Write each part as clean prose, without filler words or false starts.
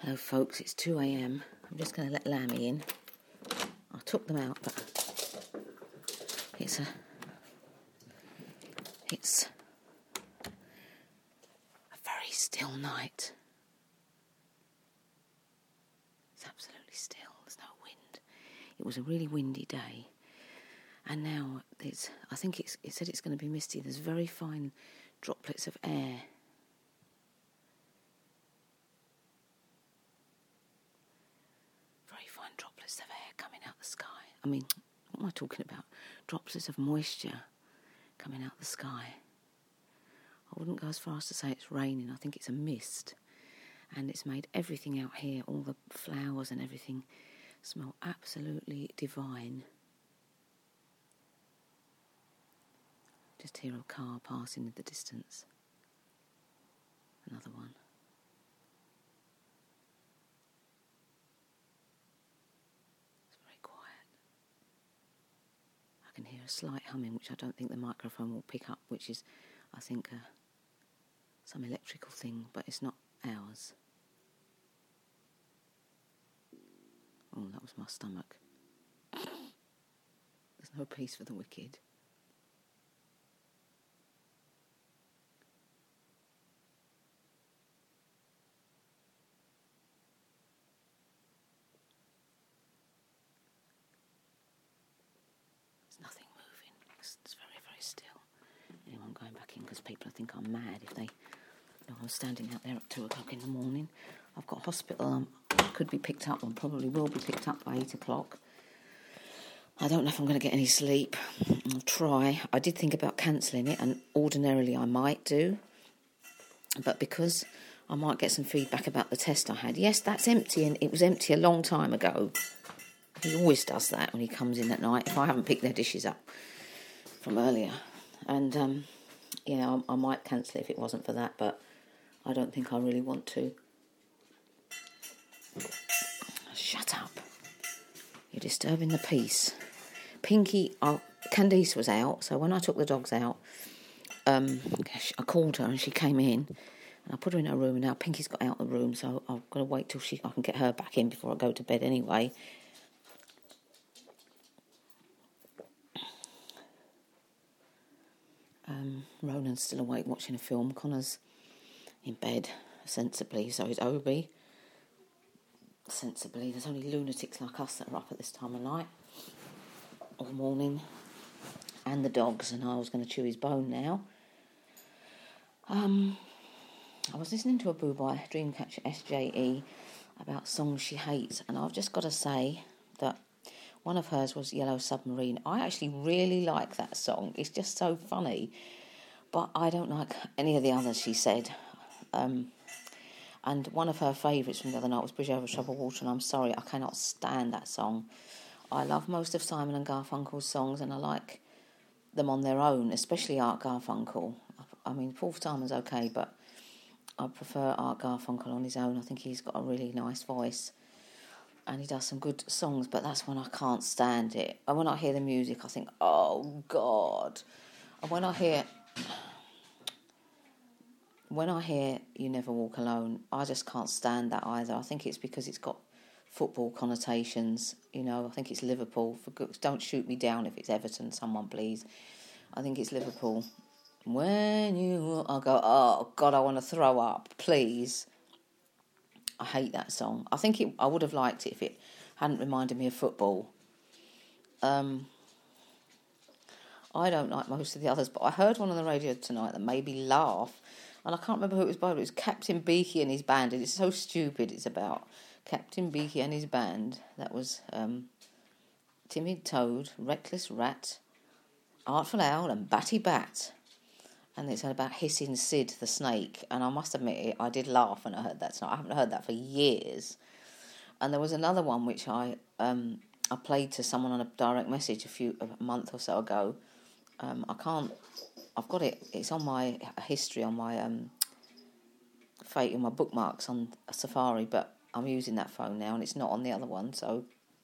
Hello folks, it's 2 a.m. I'm just going to let Lammy in. I took them out, but it's a very still night. It's absolutely still, there's no wind. It was a really windy day, and now I think it said it's going to be misty. There's very fine droplets of air. Droplets of air coming out the sky. I mean, what am I talking about? Droplets of moisture coming out the sky. I wouldn't go as far as to say it's raining. I think it's a mist. And it's made everything out here, all the flowers and everything, smell absolutely divine. Just hear a car passing in the distance. Another one. I can hear a slight humming, which I don't think the microphone will pick up, which is, I think, some electrical thing, but it's not ours. Oh, that was my stomach. There's no peace for the wicked. Nothing moving. It's very, very still. Anyway, I'm going back in because people think I'm mad if they know I'm standing out there at 2 o'clock in the morning. I've got hospital. Could be picked up, and probably will be picked up by 8 o'clock. I don't know if I'm going to get any sleep. I'll try. I did think about cancelling it, and ordinarily I might do. But because I might get some feedback about the test I had. Yes, that's empty, and it was empty a long time ago. He always does that when he comes in at night, if I haven't picked their dishes up from earlier. And, I might cancel it if it wasn't for that, but I don't think I really want to. Shut up. You're disturbing the peace. Candice was out, so when I took the dogs out, I called her and she came in, and I put her in her room, and now Pinky's got out of the room, so I've got to wait till I can get her back in before I go to bed anyway. Ronan's still awake watching a film. Connor's in bed, sensibly, so is Obi. Sensibly. There's only lunatics like us that are up at this time of night, all morning. And the dogs, and I was going to chew his bone now. I was listening to a boo by Dreamcatcher SJE about songs she hates, and I've just got to say that one of hers was Yellow Submarine. I actually really like that song. It's just so funny. But I don't like any of the others, she said. And one of her favourites from the other night was Bridge Over Troubled Water, and I'm sorry, I cannot stand that song. I love most of Simon and Garfunkel's songs, and I like them on their own, especially Art Garfunkel. I mean, Paul Simon's okay, but I prefer Art Garfunkel on his own. I think he's got a really nice voice. And he does some good songs, but that's when I can't stand it. And when I hear the music, I think, oh, God. And when I hear You Never Walk Alone, I just can't stand that either. I think it's because it's got football connotations. I think it's Liverpool. Don't shoot me down if it's Everton, someone please. I think it's Liverpool. I go, oh, God, I want to throw up, please. I hate that song. I think I would have liked it if it hadn't reminded me of football. I don't like most of the others, but I heard one on the radio tonight that made me laugh, and I can't remember who it was by, but it was Captain Beaky and his band, and it's so stupid. It's about Captain Beaky and his band. That was Timid Toad, Reckless Rat, Artful Owl, and Batty Bat. And it's about Hissing Sid the snake. And I must admit, I did laugh when I heard that tonight. I haven't heard that for years. And there was another one which I played to someone on a direct message a month or so ago. I've got it. It's on my history, on my my bookmarks on Safari, but I'm using that phone now, and it's not on the other one. So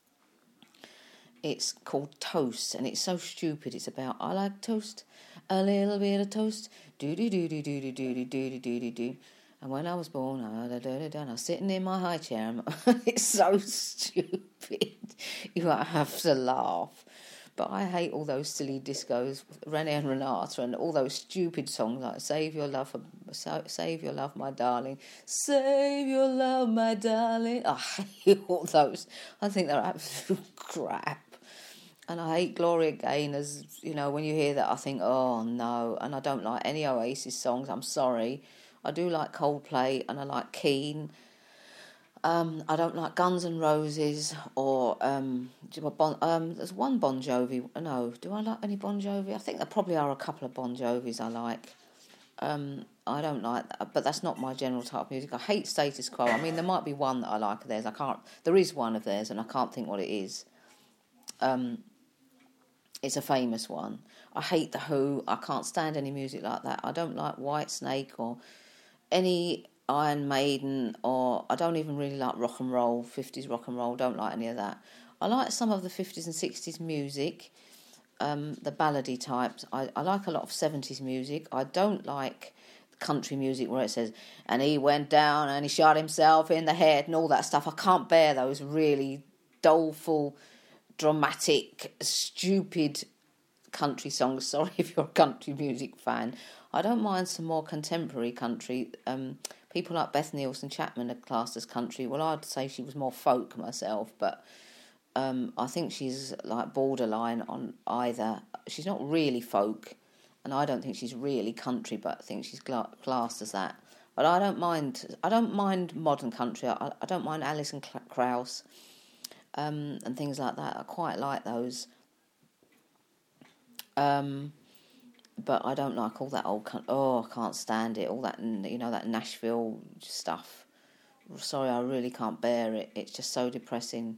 it's called Toast, and it's so stupid. It's about, I like toast, a little bit of toast, do-do-do-do-do-do-do-do-do-do-do. And when I was born, I was sitting in my high chair. And it's so stupid. You have to laugh. But I hate all those silly discos, René and Renata, and all those stupid songs like Save Your Love, My Darling, Save Your Love, My Darling. I hate all those. I think they're absolute crap. And I hate Gloria Gaynor's, when you hear that, I think, oh, no. And I don't like any Oasis songs, I'm sorry. I do like Coldplay and I like Keane. I don't like Guns N' Roses or there's one Bon Jovi. No, do I like any Bon Jovi? I think there probably are a couple of Bon Jovis I like. I don't like that, but that's not my general type of music. I hate Status Quo. I mean, there might be one that I like of theirs. There is one of theirs, and I can't think what it is. It's a famous one. I hate The Who. I can't stand any music like that. I don't like Whitesnake or any Iron Maiden, or I don't even really like rock and roll, 50s rock and roll, don't like any of that. I like some of the 50s and 60s music, the ballady types. I like a lot of 70s music. I don't like country music where it says, and he went down and he shot himself in the head and all that stuff. I can't bear those really doleful, dramatic, stupid country songs. Sorry if you're a country music fan. I don't mind some more contemporary country. People like Beth Nielsen Chapman are classed as country. Well, I'd say she was more folk myself, but I think she's like borderline on either. She's not really folk, and I don't think she's really country, but I think she's classed as that. But I don't mind modern country. I don't mind Alison Krauss and things like that. I quite like those. But I don't like all that old. I can't stand it. All that, that Nashville stuff. Sorry, I really can't bear it. It's just so depressing.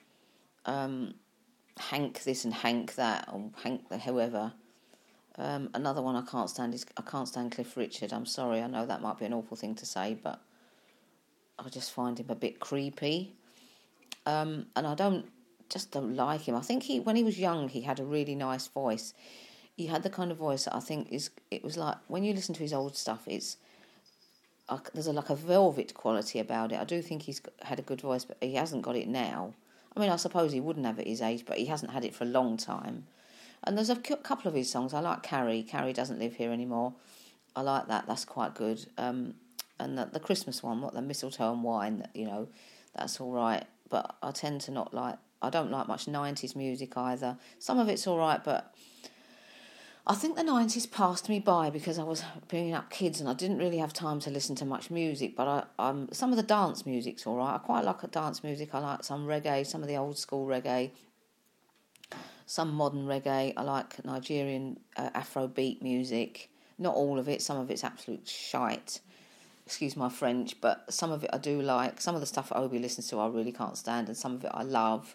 Hank this and Hank that, or Hank the whoever. Another one I can't stand is Cliff Richard. I'm sorry, I know that might be an awful thing to say, but I just find him a bit creepy. And I don't like him. I think when he was young, he had a really nice voice. He had the kind of voice that I think it was like, when you listen to his old stuff, there's a velvet quality about it. I do think he's had a good voice, but he hasn't got it now. I mean, I suppose he wouldn't have at his age, but he hasn't had it for a long time. And there's a couple of his songs. I like Carrie. Carrie Doesn't Live Here Anymore. I like that. That's quite good. And the Christmas one, the Mistletoe and Wine, that's all right. But I tend to I don't like much 90s music either. Some of it's all right, but I think the 90s passed me by because I was bringing up kids and I didn't really have time to listen to much music. But some of the dance music's all right. I quite like dance music. I like some reggae, some of the old school reggae, some modern reggae. I like Nigerian Afrobeat music. Not all of it. Some of it's absolute shite. Excuse my French, but some of it I do like. Some of the stuff Obi listens to I really can't stand, and some of it I love.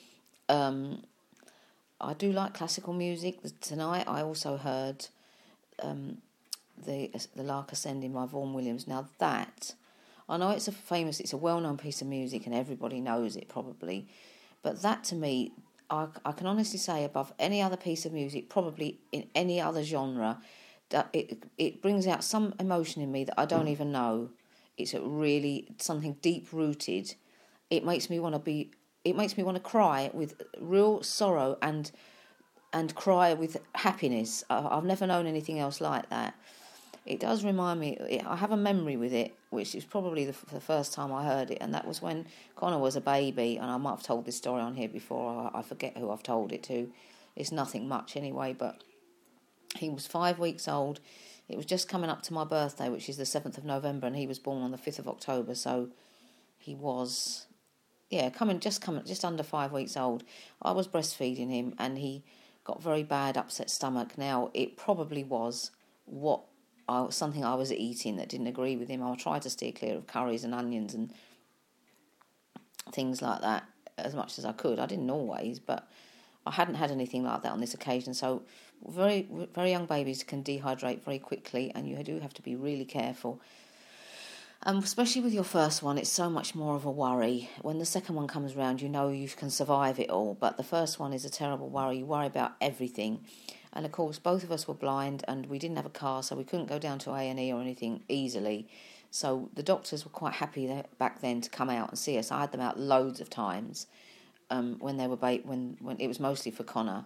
I do like classical music. Tonight I also heard the Lark Ascending by Vaughan Williams. Now that, I know it's a well-known piece of music and everybody knows it probably, but that to me, I can honestly say above any other piece of music, probably in any other genre, that it brings out some emotion in me that I don't even know. It's really something deep-rooted. It makes me want to cry with real sorrow and cry with happiness. I've never known anything else like that. It does remind me. I have a memory with it, which is probably the first time I heard it, and that was when Connor was a baby. And I might have told this story on here before. I forget who I've told it to. It's nothing much anyway, but he was 5 weeks old. It was just coming up to my birthday, which is the 7th of November, and he was born on the 5th of October. So he was, just under 5 weeks old. I was breastfeeding him, and he got very bad upset stomach. Now, it probably was something I was eating that didn't agree with him. I tried to steer clear of curries and onions and things like that as much as I could. I didn't always, but I hadn't had anything like that on this occasion. So very, very young babies can dehydrate very quickly, and you do have to be really careful. Especially with your first one, it's so much more of a worry. When the second one comes around, you know you can survive it all, but the first one is a terrible worry. You worry about everything. And of course, both of us were blind, and we didn't have a car, so we couldn't go down to A&E or anything easily. So the doctors were quite happy back then to come out and see us. I had them out loads of times when they were when it was mostly for Connor.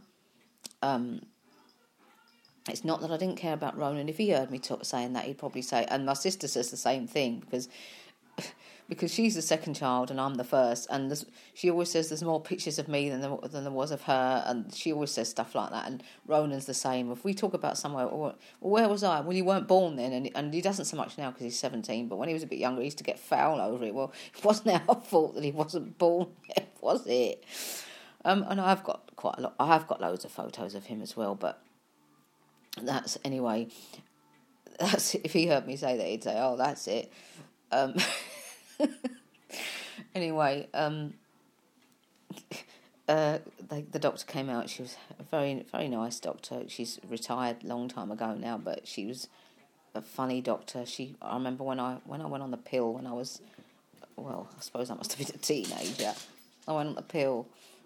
It's not that I didn't care about Ronan. If he heard me saying that, he'd probably say, and my sister says the same thing, because she's the second child and I'm the first, and she always says there's more pictures of me than there was of her, and she always says stuff like that. And Ronan's the same. If we talk about somewhere, well, where was I? Well, you weren't born then, and he doesn't so much now because he's 17. But when he was a bit younger, he used to get foul over it. Well, it wasn't our fault that he wasn't born yet, was it? And I've got quite a lot. I have got loads of photos of him as well, but that's anyway. That's if he heard me say that, he'd say, "Oh, that's it." Anyway, the doctor came out. She was a very, very nice doctor. She's retired a long time ago now, but she was a funny doctor. I remember when I went on the pill when I was, well, I suppose I must have been a teenager. I went on the pill,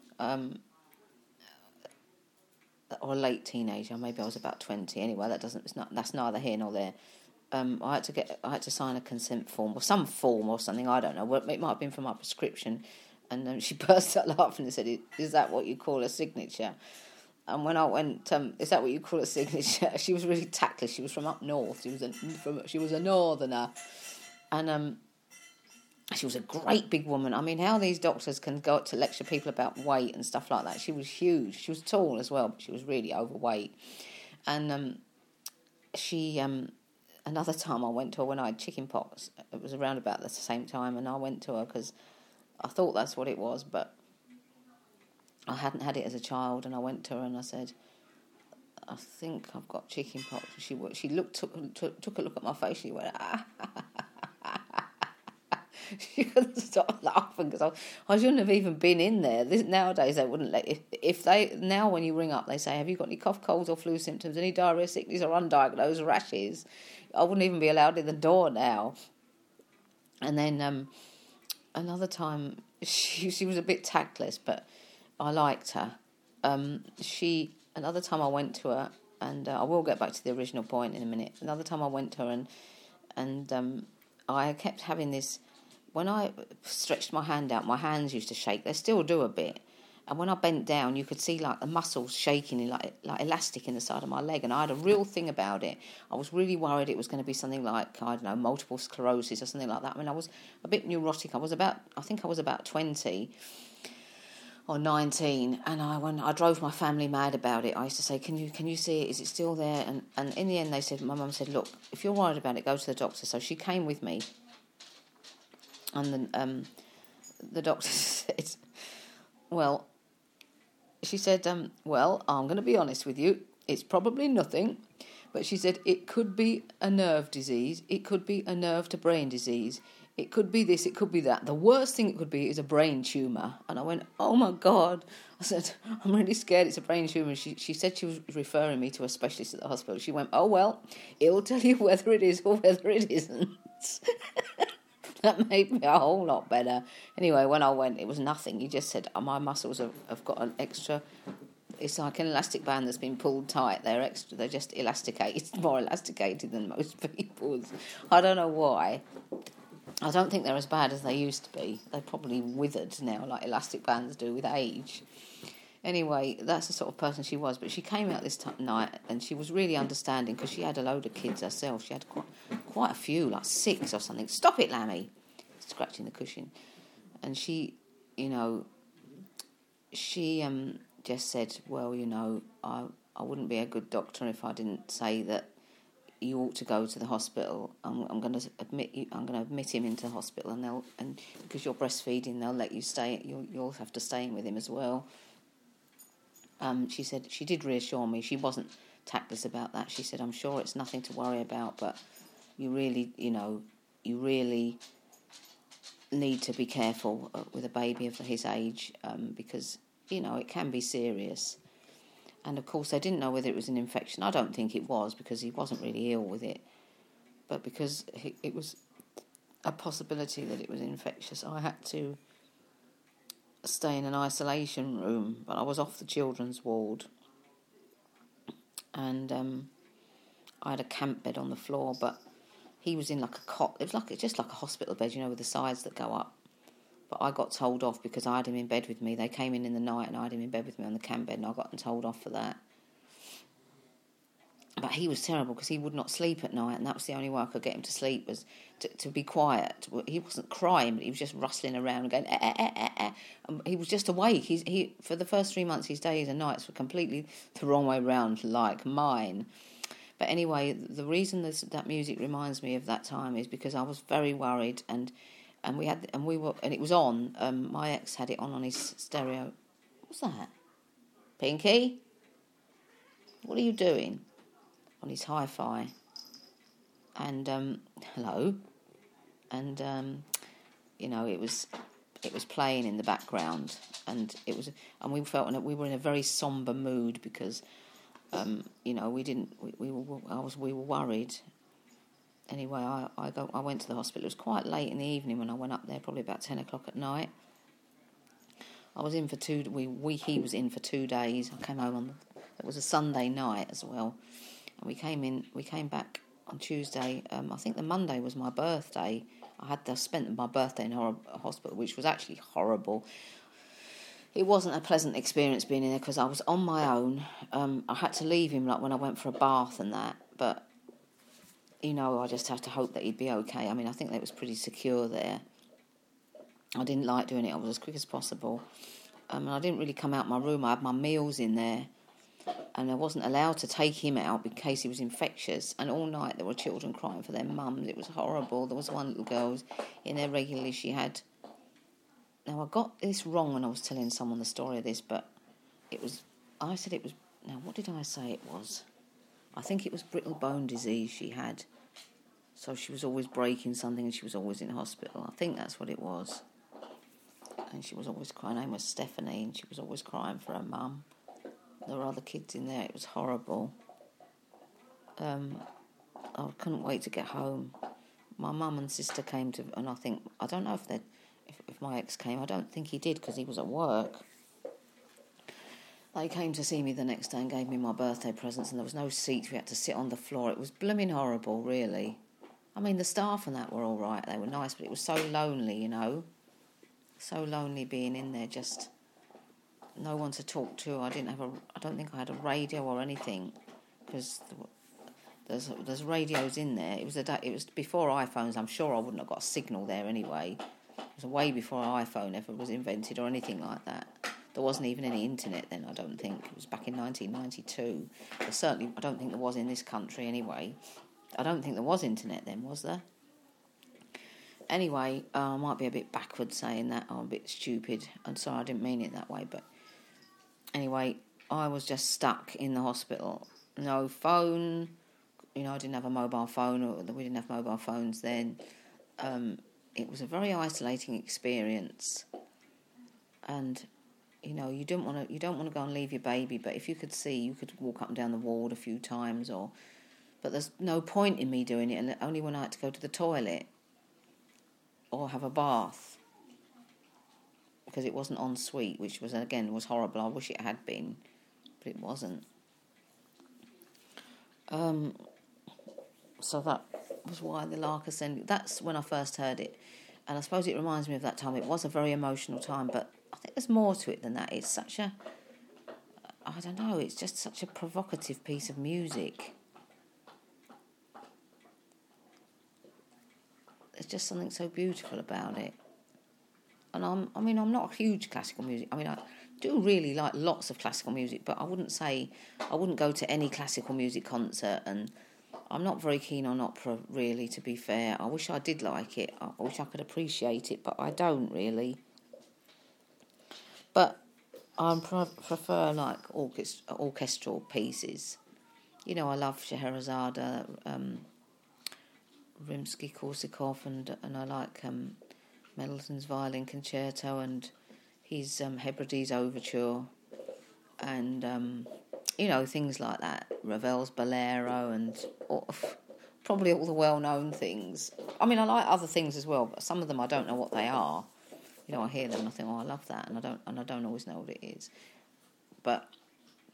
or a late teenager. Maybe I was about 20. Anyway, that's neither here nor there. I had to sign a consent form or some form or something. I don't know. It might have been for my prescription. And she burst out laughing and said, "Is that what you call a signature?" And when I went, "Is that what you call a signature?" She was really tactless. She was from up north. She was a northerner, and she was a great big woman. I mean, how these doctors can go up to lecture people about weight and stuff like that. She was huge. She was tall as well, but she was really overweight. And another time I went to her when I had chicken pox. It was around about the same time, and I went to her because I thought that's what it was, but I hadn't had it as a child. And I went to her and I said, "I think I've got chicken pox." She took a look at my face. She went, "Ah." She couldn't stop laughing because I shouldn't have even been in there. Nowadays they wouldn't let now when you ring up they say, "Have you got any cough, colds or flu symptoms, any diarrhea, sickness or undiagnosed rashes?" I wouldn't even be allowed in the door now. And then another time she was a bit tactless, but I liked her. Another time I went to her, and I will get back to the original point in a minute. Another time I went to her and I kept having this. When I stretched my hand out, my hands used to shake. They still do a bit. And when I bent down, you could see like the muscles shaking like elastic in the side of my leg. And I had a real thing about it. I was really worried it was going to be something like, I don't know, multiple sclerosis or something like that. I mean, I was a bit neurotic. I think I was about 20 or 19, and I drove my family mad about it. I used to say, can you see it? Is it still there? And in the end, my mum said, "Look, if you're worried about it, go to the doctor." So she came with me. And then the doctor said, "Well," she said, "Well, I'm going to be honest with you. It's probably nothing." But she said, "It could be a nerve disease. It could be a nerve to brain disease. It could be this, it could be that. The worst thing it could be is a brain tumour." And I went, "Oh my God." I said, "I'm really scared it's a brain tumour." She said she was referring me to a specialist at the hospital. She went, "Oh, well, it'll tell you whether it is or whether it isn't." That made me a whole lot better. Anyway, when I went, it was nothing. He just said, "My muscles have got an extra..." It's like an elastic band that's been pulled tight. They're just elasticated, more elasticated than most people's. I don't know why. I don't think they're as bad as they used to be. They're probably withered now, like elastic bands do with age. Anyway, that's the sort of person she was. But she came out this night and she was really understanding because she had a load of kids herself. She had quite a few, like 6 or something. "Stop it, Lammy," scratching the cushion. And she just said, "Well, I wouldn't be a good doctor if I didn't say that you ought to go to the hospital. I'm going to admit him into the hospital, and because you're breastfeeding, they'll let you stay. You'll have to stay in with him as well." She said she did reassure me. She wasn't tactless about that. She said, "I'm sure it's nothing to worry about, but you really need to be careful with a baby of his age because it can be serious." And of course, they didn't know whether it was an infection. I don't think it was because he wasn't really ill with it, but because it was a possibility that it was infectious, I had to stay in an isolation room. But I was off the children's ward, and I had a camp bed on the floor. But he was in like a cot. It was just like a hospital bed, with the sides that go up. But I got told off because I had him in bed with me. They came in the night and I had him in bed with me on the cam bed, and I got told off for that. But he was terrible because he would not sleep at night, and that was the only way I could get him to sleep, was to be quiet. He wasn't crying, but he was just rustling around and going, eh, eh, eh, eh. And he was just awake. He for the first 3 months, his days and nights were completely the wrong way round, like mine. But anyway, the reason that music reminds me of that time is because I was very worried, and it was on. My ex had it on his stereo. What's that? Pinky? What are you doing? On his hi-fi, and hello, and it was playing in the background, and we felt we were in a very somber mood because we were worried. Anyway, I went to the hospital. It was quite late in the evening when I went up there, probably about 10 o'clock at night. I was in for he was in for 2 days. I came home it was a Sunday night as well. And we came back on Tuesday. I think the Monday was my birthday. I had spent my birthday in a hospital, which was actually horrible. It wasn't a pleasant experience being in there because I was on my own. I had to leave him like when I went for a bath and that. But, I just have to hope that he'd be okay. I mean, I think that it was pretty secure there. I didn't like doing it. I was as quick as possible. And I didn't really come out my room. I had my meals in there. And I wasn't allowed to take him out in case he was infectious. And all night there were children crying for their mums. It was horrible. There was one little girl who was in there regularly. She had... Now, I got this wrong when I was telling someone the story of this, but I said it was... Now, what did I say it was? I think it was brittle bone disease she had. So she was always breaking something and she was always in hospital. I think that's what it was. And she was always crying. Her name was Stephanie, and she was always crying for her mum. There were other kids in there. It was horrible. I couldn't wait to get home. My mum and sister came and I don't know if my ex came. I don't think he did because he was at work. They came to see me the next day and gave me my birthday presents, and there was no seats. We had to sit on the floor. It was blooming horrible, really. I mean, the staff and that were all right. They were nice, but it was so lonely, So lonely being in there, just... no one to talk to. I don't think I had a radio or anything, because there's radios in there. It was before iPhones. I'm sure I wouldn't have got a signal there anyway. It was way before iPhone ever was invented or anything like that. There wasn't even any internet then. I don't think it was back in 1992. But certainly, I don't think there was in this country anyway. I don't think there was internet then, was there? Anyway, I might be a bit backward saying that. I'm a bit stupid. I'm sorry, I didn't mean it that way, but. Anyway, I was just stuck in the hospital. No phone. I didn't have a mobile phone, or we didn't have mobile phones then. It was a very isolating experience. And, you don't want to go and leave your baby, but if you could see, you could walk up and down the ward a few times, but there's no point in me doing it, and only when I had to go to the toilet or have a bath, because it wasn't en suite, which was horrible. I wish it had been, but it wasn't. So that was why the Lark Ascending. That's when I first heard it, and I suppose it reminds me of that time. It was a very emotional time, but I think there's more to it than that. It's I don't know, it's just such a provocative piece of music. There's just something so beautiful about it. And I'm not a huge classical music. I mean, I do really like lots of classical music, but I wouldn't go to any classical music concert, and I'm not very keen on opera, really, to be fair. I wish I did like it. I wish I could appreciate it, but I don't really. But I prefer, like, orchestral pieces. I love Scheherazade, Rimsky-Korsakov, and I like Mendelssohn's Violin Concerto and his Hebrides Overture, and things like that. Ravel's Bolero, and probably all the well-known things. I mean, I like other things as well, but some of them I don't know what they are. I hear them and I think, I love that, and I don't always know what it is. But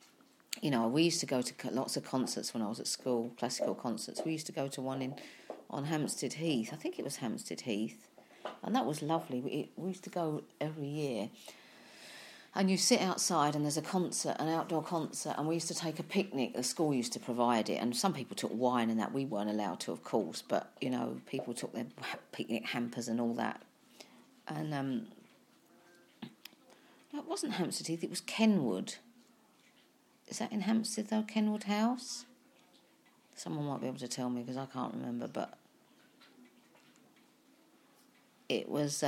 we used to go to lots of concerts when I was at school, classical concerts. We used to go to one on Hampstead Heath. I think it was Hampstead Heath. And that was lovely. We used to go every year. And you sit outside and there's a concert, an outdoor concert, and we used to take a picnic. The school used to provide it, and some people took wine and that. We weren't allowed to, of course, but, people took their picnic hampers and all that. And no, it wasn't Hampstead Heath, it was Kenwood. Is that in Hampstead, though, Kenwood House? Someone might be able to tell me because I can't remember, but it was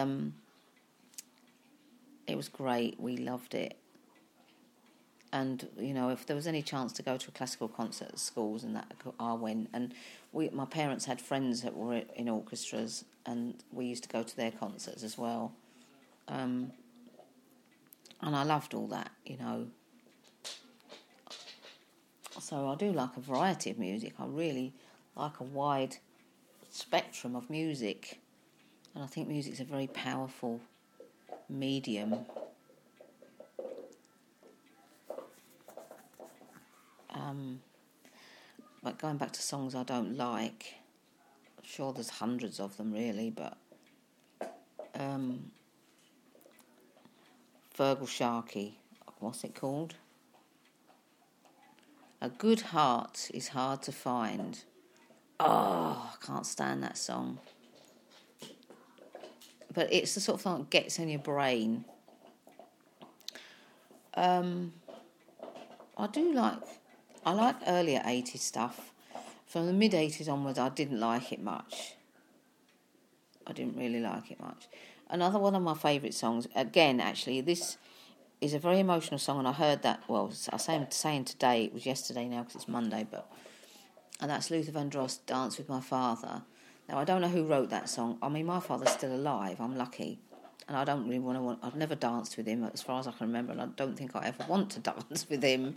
great. We loved it. And, if there was any chance to go to a classical concert at schools and that, I went. And my parents had friends that were in orchestras, and we used to go to their concerts as well. And I loved all that, So I do like a variety of music. I really like a wide spectrum of music. And I think music's a very powerful medium. But going back to songs I don't like, I'm sure there's hundreds of them really, but Feargal Sharkey, what's it called? A good heart is hard to find. Oh, I can't stand that song. But it's the sort of thing that gets in your brain. I like earlier 80s stuff. From the mid-80s onwards, I didn't like it much. I didn't really like it much. Another one of my favourite songs, again, actually, this is a very emotional song, and I heard that, I'm saying today, it was yesterday now because it's Monday, and that's Luther Vandross, Dance With My Father. Now, I don't know who wrote that song. I mean, my father's still alive, I'm lucky, and I don't really I've never danced with him as far as I can remember, and I don't think I ever want to dance with him.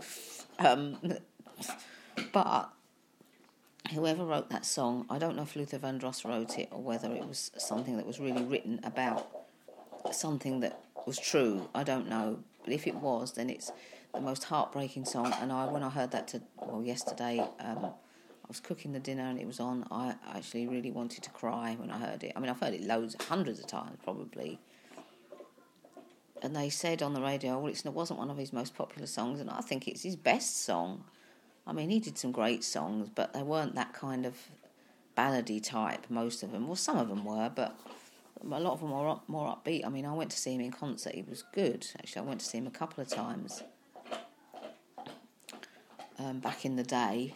But whoever wrote that song, I don't know if Luther Vandross wrote it or whether it was something that was really written about something that was true. I don't know. But if it was, then it's the most heartbreaking song. And when I heard that yesterday, I was cooking the dinner and it was on. I actually really wanted to cry when I heard it. I mean, I've heard it hundreds of times probably. And they said on the radio, it wasn't one of his most popular songs, and I think it's his best song. I mean, he did some great songs, but they weren't that kind of ballady type, most of them. Well, some of them were, but a lot of them were more upbeat. I mean, I went to see him in concert. He was good. Actually, I went to see him a couple of times back in the day.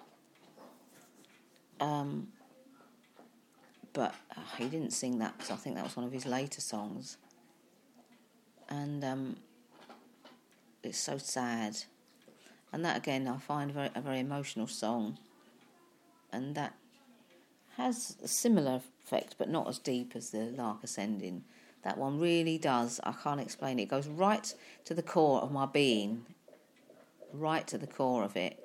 But he didn't sing that because I think that was one of his later songs. And it's so sad. And that, again, I find a very emotional song. And that has a similar effect, but not as deep as the Lark Ascending. That one really does. I can't explain it. It goes right to the core of my being. Right to the core of it.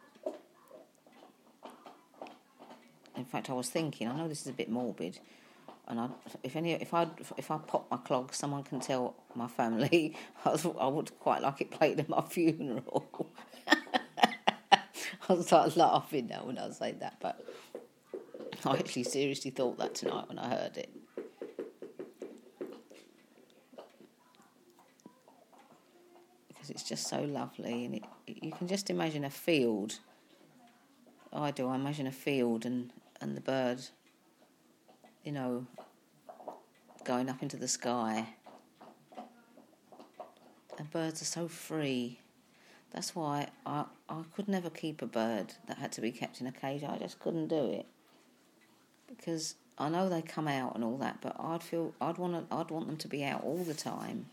In fact, I was thinking, I know this is a bit morbid, and if I pop my clog, someone can tell my family. I would quite like it played at my funeral. I'll start laughing now when I say that, but I actually seriously thought that tonight when I heard it. Because it's just so lovely, and you can just imagine a field. I do. I imagine a field and the bird, going up into the sky. And birds are so free. That's why I could never keep a bird that had to be kept in a cage. I just couldn't do it. Because I know they come out and all that, but I'd want them to be out all the time.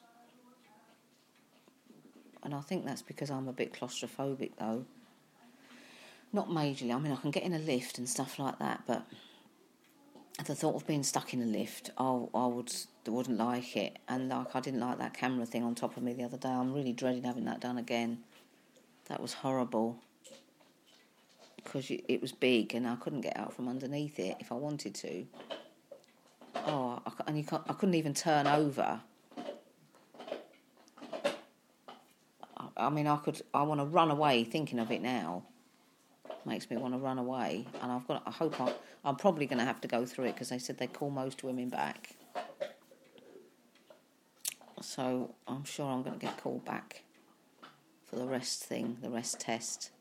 And I think that's because I'm a bit claustrophobic, though. Not majorly. I mean, I can get in a lift and stuff like that, but the thought of being stuck in a lift, I wouldn't like it. And I didn't like that camera thing on top of me the other day. I'm really dreading having that done again. That was horrible. Because it was big and I couldn't get out from underneath it if I wanted to. I couldn't even turn over. I mean, I want to run away thinking of it now. makes me want to run away. And I'm probably going to have to go through it because they said they call most women back. So I'm sure I'm going to get called back for the rest test.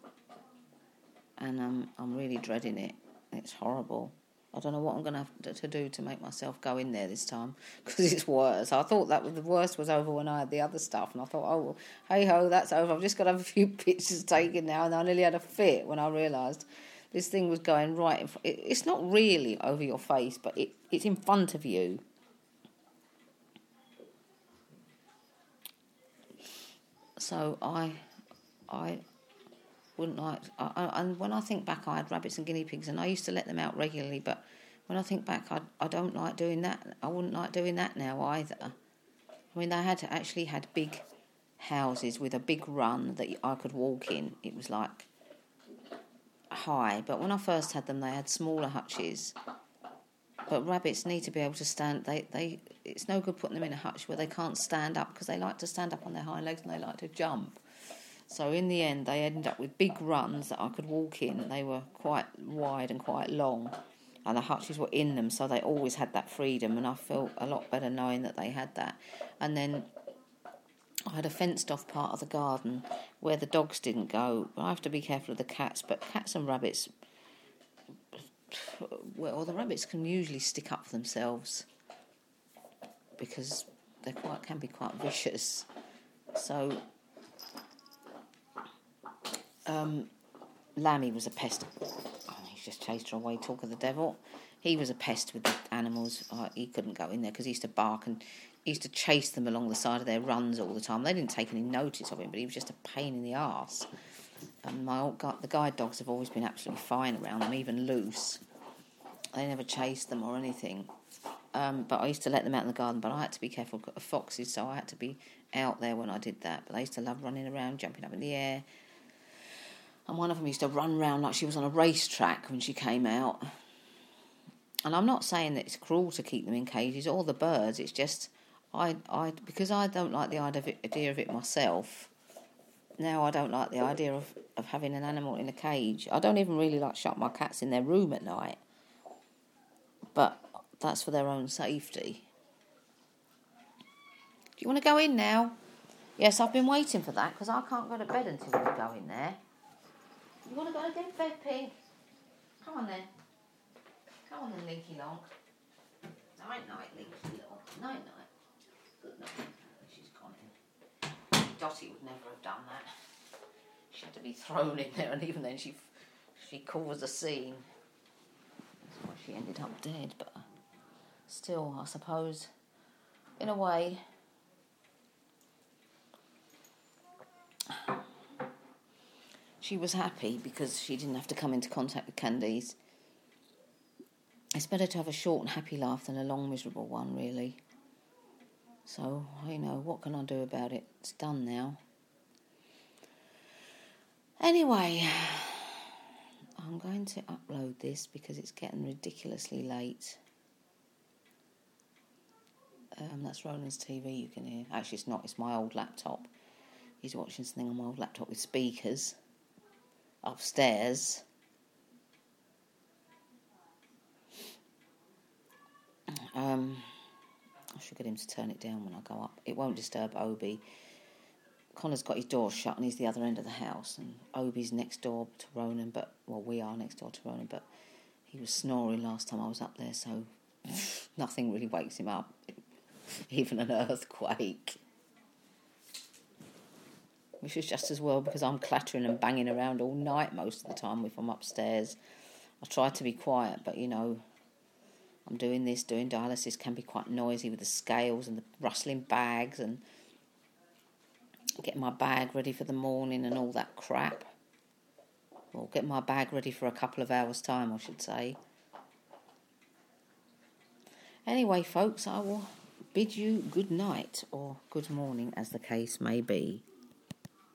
And I'm really dreading it. It's horrible. I don't know what I'm going to have to do to make myself go in there this time because it's worse. I thought that the worst was over when I had the other stuff, and I thought, oh, well, hey-ho, that's over. I've just got to have a few pictures taken now, and I nearly had a fit when I realised this thing was going right in front. It's not really over your face, but it's in front of you. So I wouldn't like... and when I think back, I had rabbits and guinea pigs, and I used to let them out regularly, but when I think back, I don't like doing that. I wouldn't like doing that now either. I mean, they actually had big houses with a big run that I could walk in. It was like high, but when I first had them, they had smaller hutches. But rabbits need to be able to stand. It's no good putting them in a hutch where they can't stand up because they like to stand up on their hind legs and they like to jump. So in the end, they ended up with big runs that I could walk in. They were quite wide and quite long, and the hutches were in them, so they always had that freedom, and I felt a lot better knowing that they had that. And then I had a fenced-off part of the garden where the dogs didn't go. I have to be careful of the cats, but cats and rabbits... Well, the rabbits can usually stick up for themselves because they can be quite vicious. So... Lammy was a pest. Oh, he's just chased her away, talk of the devil. He was a pest with the animals. He couldn't go in there because he used to bark and he used to chase them along the side of their runs all the time. They didn't take any notice of him, but he was just a pain in the arse. And the guide dogs have always been absolutely fine around them, even loose. They never chased them or anything. But I used to let them out in the garden, but I had to be careful of foxes, so I had to be out there when I did that. But they used to love running around, jumping up in the air. And one of them used to run round like she was on a racetrack when she came out. And I'm not saying that it's cruel to keep them in cages or the birds. It's just because I don't like the idea of it myself. Now I don't like the idea of having an animal in a cage. I don't even really like shut my cats in their room at night. But that's for their own safety. Do you want to go in now? Yes, I've been waiting for that because I can't go to bed until you go in there. You want to go to bed, Pink? Come on then. Come on then, Linky Long. Night-night, Linky Long. Night-night. Good night. She's gone in. Dottie would never have done that. She had to be thrown in there, and even then she caused a scene. That's why she ended up dead, but still, I suppose, in a way... She was happy because she didn't have to come into contact with Candice. It's better to have a short and happy laugh than a long, miserable one, really. So, what can I do about it? It's done now. Anyway, I'm going to upload this because it's getting ridiculously late. That's Roland's TV you can hear. Actually, it's not. It's my old laptop. He's watching something on my old laptop with speakers. Upstairs. I should get him to turn it down when I go up. It won't disturb Obi. Connor's got his door shut and he's the other end of the house, and Obi's next door to Ronan, we are next door to Ronan, but he was snoring last time I was up there, so nothing really wakes him up, even an earthquake. Which is just as well because I'm clattering and banging around all night most of the time if I'm upstairs. I try to be quiet, but I'm doing dialysis can be quite noisy with the scales and the rustling bags and getting my bag ready for the morning and all that crap. Or get my bag ready for a couple of hours' time, I should say. Anyway, folks, I will bid you good night or good morning as the case may be.